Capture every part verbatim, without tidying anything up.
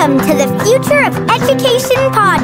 Welcome to the Future of Education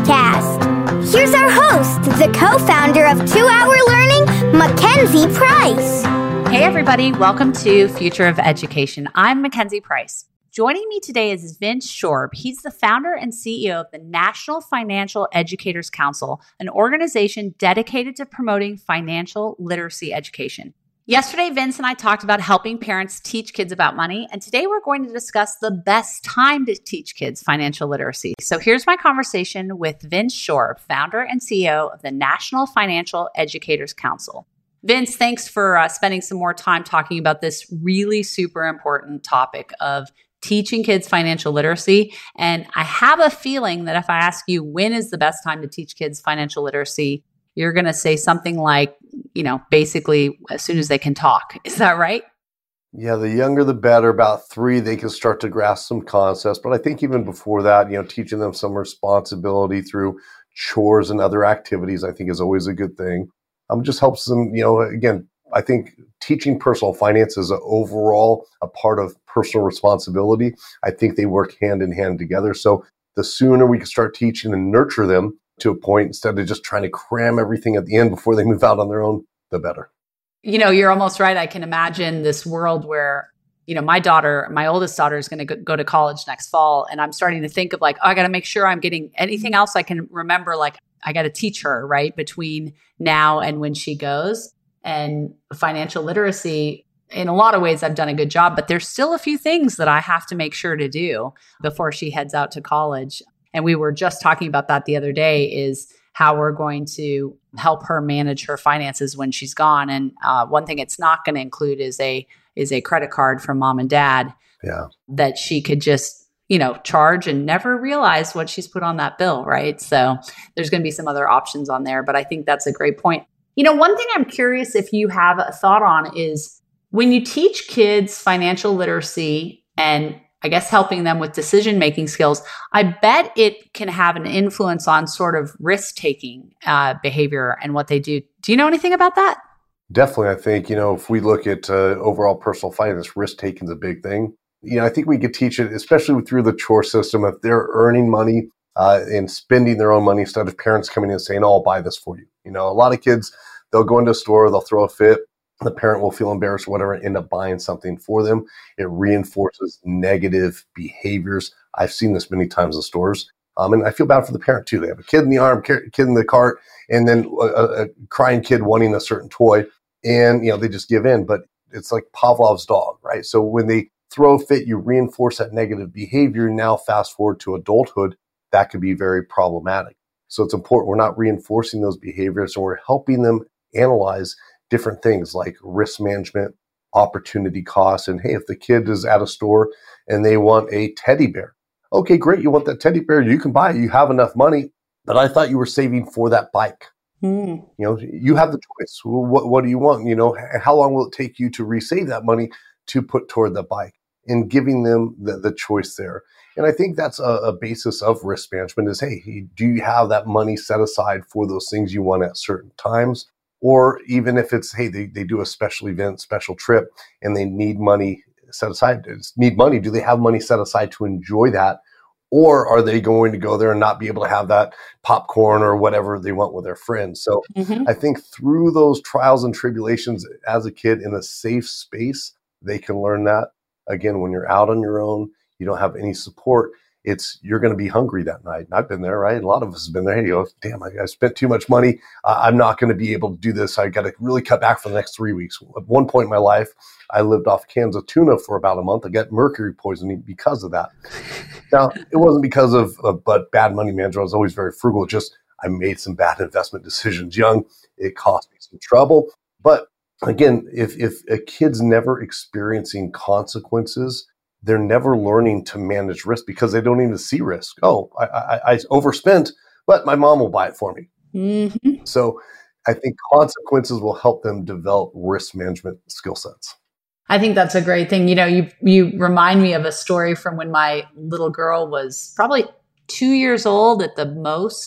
podcast. Here's our host, the co-founder of Two Hour Learning, Mackenzie Price. Hey everybody, welcome to Future of Education. I'm Mackenzie Price. Joining me today is Vince Shorb. He's the founder and C E O of the National Financial Educators Council, an organization dedicated to promoting financial literacy education. Yesterday, Vince and I talked about helping parents teach kids about money, and today we're going to discuss the best time to teach kids financial literacy. So here's my conversation with Vince Shorb, founder and C E O of the National Financial Educators Council. Vince, thanks for uh, spending some more time talking about this really super important topic of teaching kids financial literacy. And I have a feeling that if I ask you when is the best time to teach kids financial literacy, you're going to say something like, you know, basically as soon as they can talk. Is that right? Yeah, the younger the better. About three, they can start to grasp some concepts. But I think even before that, you know, teaching them some responsibility through chores and other activities, I think is always a good thing. Um, just helps them, you know, again, I think teaching personal finance is a overall a part of personal responsibility. I think they work hand in hand together. So the sooner we can start teaching and nurture them to a point instead of just trying to cram everything at the end before they move out on their own, the better. You know, you're almost right. I can imagine this world where, you know, my daughter, my oldest daughter is going to go to college next fall. And I'm starting to think of like, oh, I got to make sure I'm getting anything else I can remember. Like I got to teach her, right, between now and when she goes. And financial literacy, in a lot of ways, I've done a good job, but there's still a few things that I have to make sure to do before she heads out to college. And we were just talking about that the other day, is how we're going to help her manage her finances when she's gone. And uh, one thing it's not going to include is a is a credit card from mom and dad yeah. that she could just, you know, charge and never realize what she's put on that bill, right? So there's going to be some other options on there, but I think that's a great point. You know, one thing I'm curious if you have a thought on is when you teach kids financial literacy and I guess helping them with decision-making skills, I bet it can have an influence on sort of risk-taking uh, behavior and what they do. Do you know anything about that? Definitely. I think, you know, if we look at uh, overall personal finance, risk-taking is a big thing. You know, I think we could teach it, especially through the chore system, if they're earning money uh, and spending their own money instead of parents coming in and saying, oh, I'll buy this for you. You know, a lot of kids, they'll go into a store, they'll throw a fit. The parent will feel embarrassed or whatever and end up buying something for them. It reinforces negative behaviors. I've seen this many times in stores. Um, and I feel bad for the parent too. They have a kid in the arm, kid in the cart, and then a, a crying kid wanting a certain toy. And, you know, they just give in. But it's like Pavlov's dog, right? So when they throw a fit, you reinforce that negative behavior. Now fast forward to adulthood, that could be very problematic. So it's important we're not reinforcing those behaviors and we're helping them analyze different things like risk management, opportunity costs. And hey, if the kid is at a store and they want a teddy bear, okay, great. You want that teddy bear, you can buy it. You have enough money, but I thought you were saving for that bike. Mm. You know, you have the choice. What, what do you want? You know, how long will it take you to resave that money to put toward the bike? And giving them the, the choice there. And I think that's a, a basis of risk management is, hey, do you have that money set aside for those things you want at certain times? Or even if it's, hey, they, they do a special event, special trip, and they need money set aside, need money, do they have money set aside to enjoy that? Or are they going to go there and not be able to have that popcorn or whatever they want with their friends? So mm-hmm. I think through those trials and tribulations as a kid in a safe space, they can learn that. Again, when you're out on your own, you don't have any support, it's you're going to be hungry that night. And I've been there, right? A lot of us have been there. Hey, you go, damn, I, I spent too much money. Uh, I'm not going to be able to do this. I got to really cut back for the next three weeks. At one point in my life, I lived off cans of tuna for about a month. I got mercury poisoning because of that. Now, it wasn't because of, of but bad money management. I was always very frugal. Just I made some bad investment decisions young. It cost me some trouble. But again, if if a kid's never experiencing consequences, they're never learning to manage risk because they don't even see risk. Oh, I, I, I overspent, but my mom will buy it for me. Mm-hmm. So I think consequences will help them develop risk management skill sets. I think that's a great thing. You know, you you remind me of a story from when my little girl was probably two years old at the most.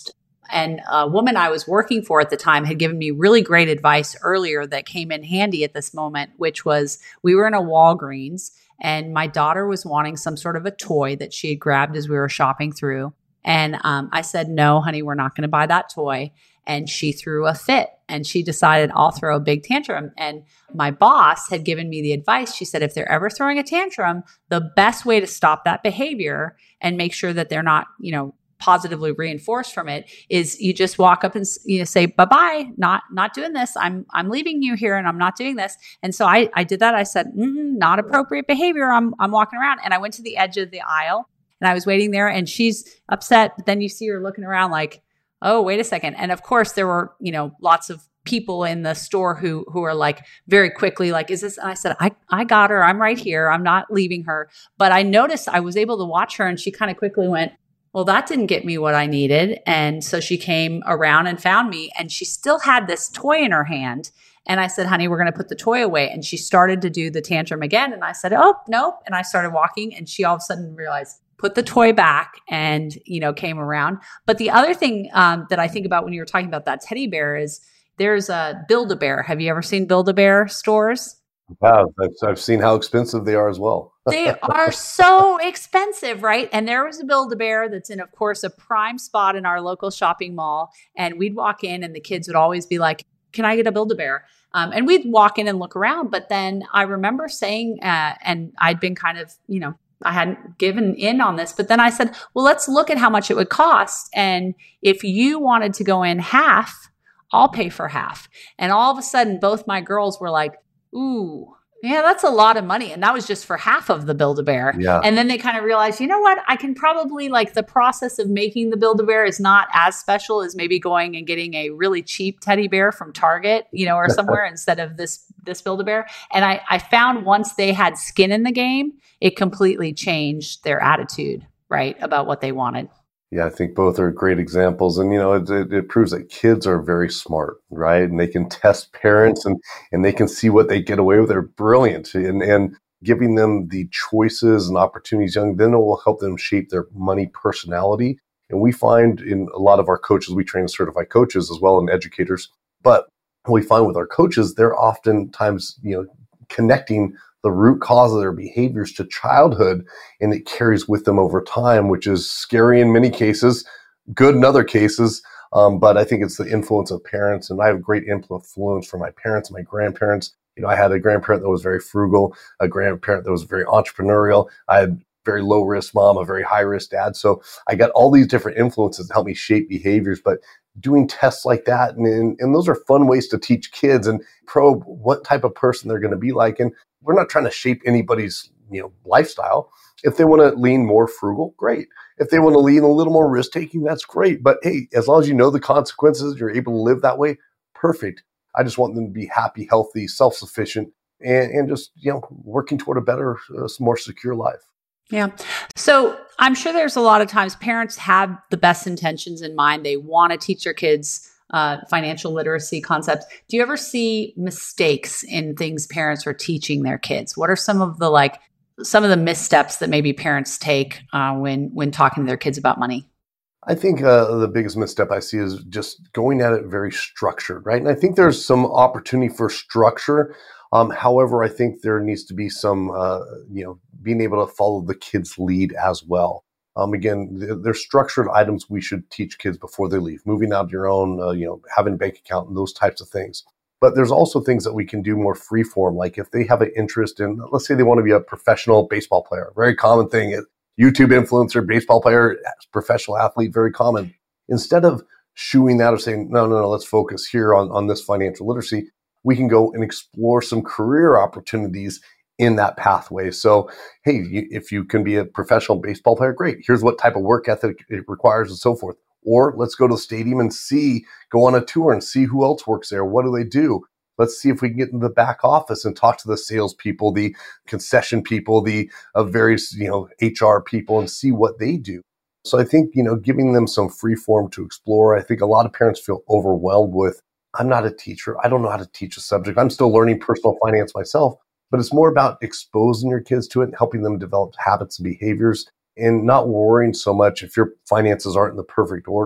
And a woman I was working for at the time had given me really great advice earlier that came in handy at this moment, which was we were in a Walgreens and my daughter was wanting some sort of a toy that she had grabbed as we were shopping through. And um, I said, no, honey, we're not going to buy that toy. And she threw a fit and she decided I'll throw a big tantrum. And my boss had given me the advice. She said, if they're ever throwing a tantrum, the best way to stop that behavior and make sure that they're not, you know, positively reinforced from it is you just walk up and, you know, say, bye-bye, not, not doing this. I'm, I'm leaving you here and I'm not doing this. And so I, I did that. I said, mm, not appropriate behavior. I'm, I'm walking around, and I went to the edge of the aisle and I was waiting there, and she's upset. But then you see her looking around like, oh, wait a second. And of course there were, you know, lots of people in the store who, who are like very quickly like, is this? And I said, I, I got her. I'm right here. I'm not leaving her. But I noticed I was able to watch her, and she kind of quickly went, well, that didn't get me what I needed. And so she came around and found me, and she still had this toy in her hand. And I said, honey, we're going to put the toy away. And she started to do the tantrum again. And I said, oh, nope. And I started walking, and she all of a sudden realized, put the toy back, and, you know, came around. But the other thing um, that I think about when you were talking about that teddy bear is there's a Build-A-Bear. Have you ever seen Build-A-Bear stores? Wow, I've, I've seen how expensive they are as well. They are so expensive, right? And there was a Build-A-Bear that's in, of course, a prime spot in our local shopping mall. And we'd walk in, and the kids would always be like, can I get a Build-A-Bear? Um, and we'd walk in and look around. But then I remember saying, uh, and I'd been kind of, you know, I hadn't given in on this, but then I said, well, let's look at how much it would cost. And if you wanted to go in half, I'll pay for half. And all of a sudden, both my girls were like, ooh, yeah, that's a lot of money. And that was just for half of the Build-A-Bear. Yeah. And then they kind of realized, you know what? I can probably, like, the process of making the Build-A-Bear is not as special as maybe going and getting a really cheap teddy bear from Target, you know, or somewhere instead of this, this Build-A-Bear. And I, I found once they had skin in the game, it completely changed their attitude, right, about what they wanted. Yeah, I think both are great examples. And, you know, it, it, it proves that kids are very smart, right? And they can test parents, and, and they can see what they get away with. They're brilliant. And, and giving them the choices and opportunities young, then it will help them shape their money personality. And we find in a lot of our coaches, we train certified coaches as well and educators. But we find with our coaches, they're oftentimes, you know, connecting the root cause of their behaviors to childhood, and it carries with them over time, which is scary in many cases, good in other cases. Um, but I think it's the influence of parents, and I have great influence from my parents, my grandparents. You know, I had a grandparent that was very frugal, a grandparent that was very entrepreneurial. I had very low risk mom, a very high risk dad. So I got all these different influences to help me shape behaviors. But doing tests like that, and, and those are fun ways to teach kids and probe what type of person they're going to be like. And we're not trying to shape anybody's, you know, lifestyle. If they want to lean more frugal, great. If they want to lean a little more risk taking, that's great. But hey, as long as you know the consequences, you're able to live that way, perfect. I just want them to be happy, healthy, self-sufficient, and, and just, you know, working toward a better, uh, more secure life. Yeah. So I'm sure there's a lot of times parents have the best intentions in mind. They want to teach their kids uh, financial literacy concepts. Do you ever see mistakes in things parents are teaching their kids? What are some of the like some of the missteps that maybe parents take uh, when when talking to their kids about money? I think uh, the biggest misstep I see is just going at it very structured, right? And I think there's some opportunity for structure. Um, however, I think there needs to be some, uh, you know, being able to follow the kid's lead as well. Um, again, th- there's structured items we should teach kids before they leave, moving out your own, uh, you know, having a bank account and those types of things. But there's also things that we can do more free form. Like if they have an interest in, let's say they want to be a professional baseball player, very common thing. YouTube influencer, baseball player, professional athlete, very common. Instead of shooing that or saying, no, no, no, let's focus here on, on this financial literacy, we can go and explore some career opportunities in that pathway. So, hey, you, if you can be a professional baseball player, great. Here's what type of work ethic it requires and so forth. Or let's go to the stadium and see, go on a tour and see who else works there. What do they do? Let's see if we can get in the back office and talk to the salespeople, the concession people, the uh, various, you know, H R people, and see what they do. So I think, you know, giving them some free form to explore. I think a lot of parents feel overwhelmed with, I'm not a teacher. I don't know how to teach a subject. I'm still learning personal finance myself. But it's more about exposing your kids to it and helping them develop habits and behaviors and not worrying so much if your finances aren't in the perfect order.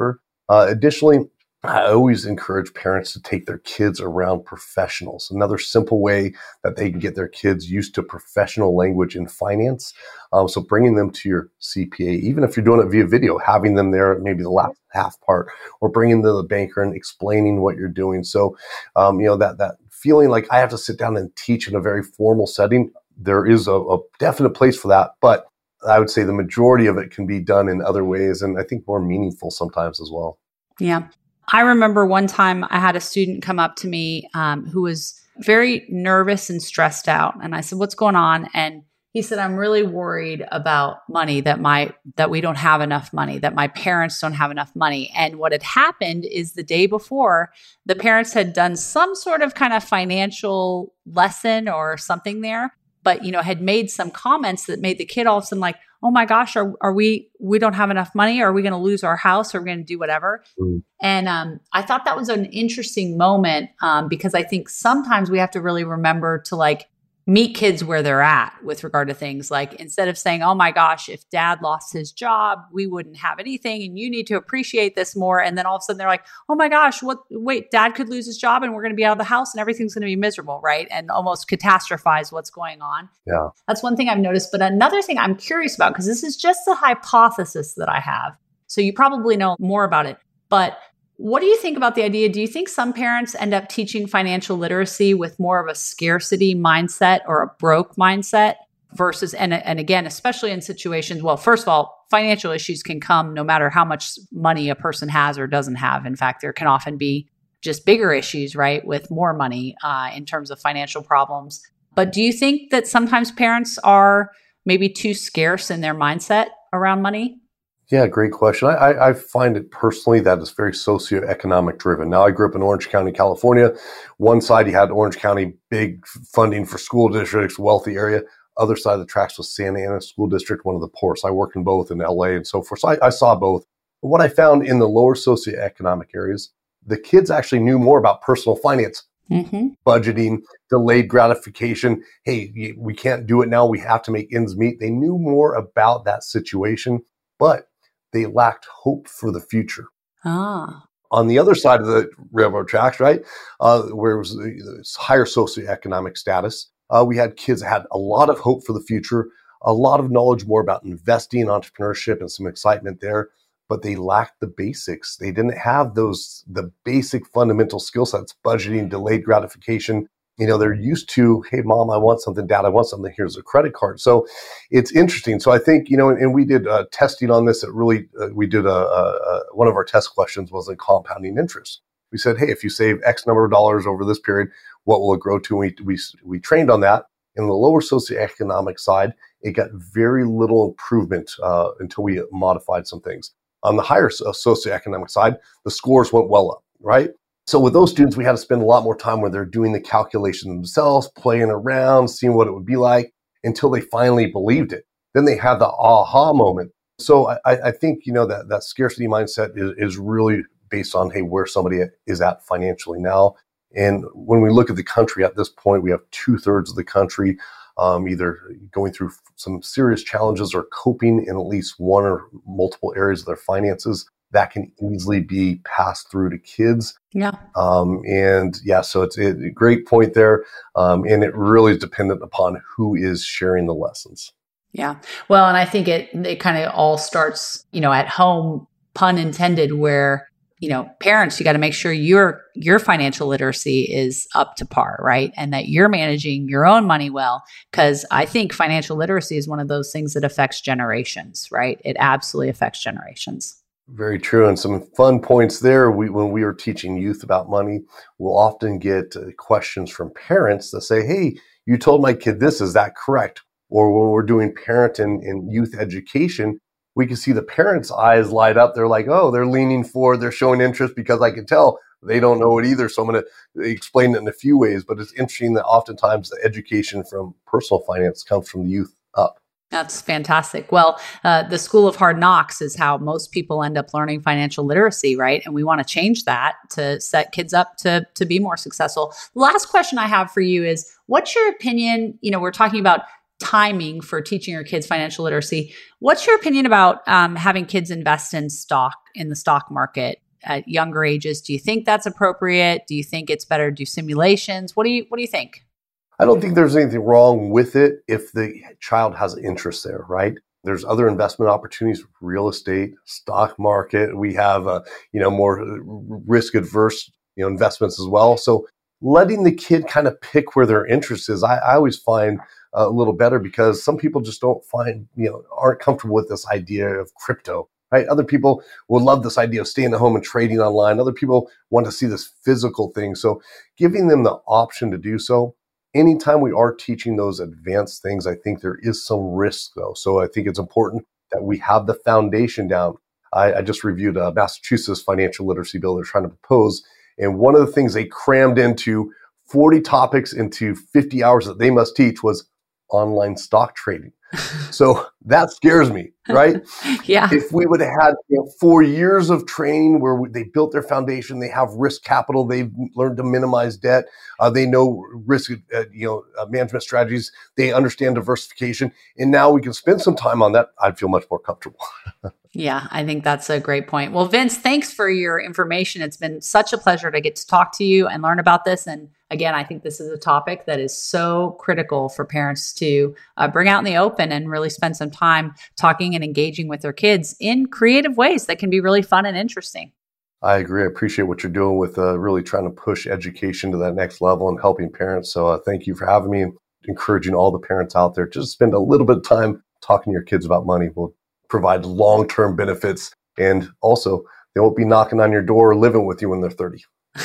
Uh, additionally, I always encourage parents to take their kids around professionals. Another simple way that they can get their kids used to professional language in finance. Um, so bringing them to your C P A, even if you're doing it via video, having them there, maybe the last half part, or bringing them to the banker and explaining what you're doing. So, um, you know, that that feeling like I have to sit down and teach in a very formal setting, there is a, a definite place for that. But I would say the majority of it can be done in other ways, and I think more meaningful sometimes as well. Yeah. I remember one time I had a student come up to me um, who was very nervous and stressed out. And I said, what's going on? And he said, I'm really worried about money, that my that we don't have enough money, that my parents don't have enough money. And what had happened is the day before, the parents had done some sort of kind of financial lesson or something there, but, you know, had made some comments that made the kid all of a sudden like, oh my gosh, are, are we, we don't have enough money? Are we going to lose our house? Are we going to do whatever? Mm. And um, I thought that was an interesting moment um, because I think sometimes we have to really remember to like meet kids where they're at with regard to things. Like instead of saying, oh my gosh, if dad lost his job, we wouldn't have anything and you need to appreciate this more. And then all of a sudden they're like, oh my gosh, what, wait, dad could lose his job and we're going to be out of the house and everything's going to be miserable, right? And almost catastrophize what's going on. Yeah. That's one thing I've noticed. But another thing I'm curious about, because this is just a hypothesis that I have. So you probably know more about it, but what do you think about the idea? Do you think some parents end up teaching financial literacy with more of a scarcity mindset or a broke mindset versus, and, and again, especially in situations, well, first of all, financial issues can come no matter how much money a person has or doesn't have. In fact, there can often be just bigger issues, right, with more money uh, in terms of financial problems. But do you think that sometimes parents are maybe too scarce in their mindset around money? Yeah, great question. I, I find it personally that it's very socioeconomic driven. Now, I grew up in Orange County, California. One side, you had Orange County, big funding for school districts, wealthy area. Other side of the tracks was Santa Ana School District, one of the poorest. I worked in both in L A and so forth. So I, I saw both. But what I found in the lower socioeconomic areas, the kids actually knew more about personal finance, mm-hmm. budgeting, delayed gratification. Hey, we can't do it now. We have to make ends meet. They knew more about that situation, but they lacked hope for the future. Ah. On the other side of the railroad tracks, right, uh, where it was the higher socioeconomic status, uh, we had kids that had a lot of hope for the future, a lot of knowledge more about investing, entrepreneurship, and some excitement there, but they lacked the basics. They didn't have those, the basic fundamental skill sets, budgeting, delayed gratification. You know, they're used to, hey, mom, I want something, dad, I want something, here's a credit card. So it's interesting. So I think, you know, and, and we did uh, testing on this. It really, uh, we did a, a, a, one of our test questions was in compounding interest. We said, hey, if you save X number of dollars over this period, what will it grow to? And we, we, we trained on that. In the lower socioeconomic side, it got very little improvement uh, until we modified some things. On the higher socioeconomic side, the scores went well up, right? So with those students, we had to spend a lot more time where they're doing the calculation themselves, playing around, seeing what it would be like until they finally believed it. Then they had the aha moment. So I, I think, you know, that, that scarcity mindset is, is really based on, hey, where somebody is at financially now. And when we look at the country at this point, we have two thirds of the country um, either going through some serious challenges or coping in at least one or multiple areas of their finances. That can easily be passed through to kids. Yeah. Um, and yeah, so it's a great point there. Um, and it really is dependent upon who is sharing the lessons. Yeah. Well, and I think it, it kind of all starts, you know, at home, pun intended, where, you know, parents, you got to make sure your, your financial literacy is up to par, right? And that you're managing your own money well, because I think financial literacy is one of those things that affects generations, right? It absolutely affects generations. Very true. And some fun points there. We, when we are teaching youth about money, we'll often get uh, questions from parents that say, hey, you told my kid this, is that correct? Or when we're doing parent and, and youth education, we can see the parents' eyes light up. They're like, oh, they're leaning forward. They're showing interest because I can tell they don't know it either. So I'm going to explain it in a few ways. But it's interesting that oftentimes the education from personal finance comes from the youth up. That's fantastic. Well, uh, the School of Hard Knocks is how most people end up learning financial literacy, right? And we want to change that to set kids up to, to be more successful. The last question I have for you is, what's your opinion? You know, we're talking about timing for teaching your kids financial literacy. What's your opinion about um, having kids invest in stock, in the stock market? at younger ages. Do you think that's appropriate? Do you think it's better to do simulations? What do you What do you think? I don't think there's anything wrong with it if the child has interest there, right? There's other investment opportunities, real estate, stock market. We have, uh, you know, more risk adverse, you know, investments as well. So letting the kid kind of pick where their interest is, I, I always find a little better, because some people just don't find, you know, aren't comfortable with this idea of crypto, right? Other people will love this idea of staying at home and trading online. Other people want to see this physical thing. So giving them the option to do so. Anytime we are teaching those advanced things, I think there is some risk, though. So I think it's important that we have the foundation down. I, I just reviewed a Massachusetts financial literacy bill they're trying to propose. And one of the things they crammed into forty topics into fifty hours that they must teach was online stock trading. So that scares me, right? Yeah. If we would have had you know, four years of training where we, they built their foundation, they have risk capital, they've learned to minimize debt, uh, they know risk, uh, you know, uh, management strategies, they understand diversification, and now we can spend some time on that, I'd feel much more comfortable. Yeah, I think that's a great point. Well, Vince, thanks for your information. It's been such a pleasure to get to talk to you and learn about this. And again, I think this is a topic that is so critical for parents to uh, bring out in the open and really spend some time talking and engaging with their kids in creative ways that can be really fun and interesting. I agree. I appreciate what you're doing with uh, really trying to push education to that next level and helping parents. So uh, thank you for having me and encouraging all the parents out there. Just spend a little bit of time talking to your kids about money. We'll provide long-term benefits, and also they won't be knocking on your door or living with you when they're thirty.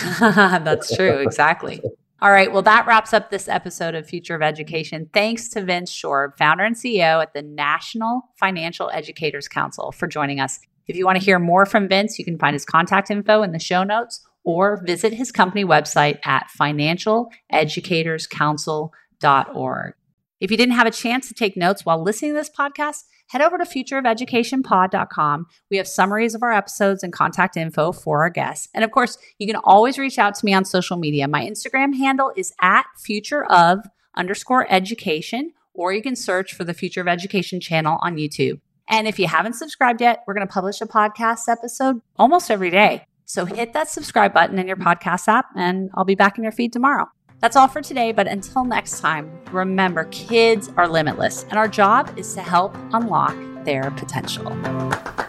That's true. Exactly. All right. Well, that wraps up this episode of Future of Education. Thanks to Vince Shorb, founder and C E O at the National Financial Educators Council, for joining us. If you want to hear more from Vince, you can find his contact info in the show notes or visit his company website at financial educators council dot org. If you didn't have a chance to take notes while listening to this podcast, head over to future of education pod dot com. We have summaries of our episodes and contact info for our guests. And of course, you can always reach out to me on social media. My Instagram handle is at futureof underscore education, or you can search for the Future of Education channel on YouTube. And if you haven't subscribed yet, we're going to publish a podcast episode almost every day. So hit that subscribe button in your podcast app, and I'll be back in your feed tomorrow. That's all for today, but until next time, remember, kids are limitless, and our job is to help unlock their potential.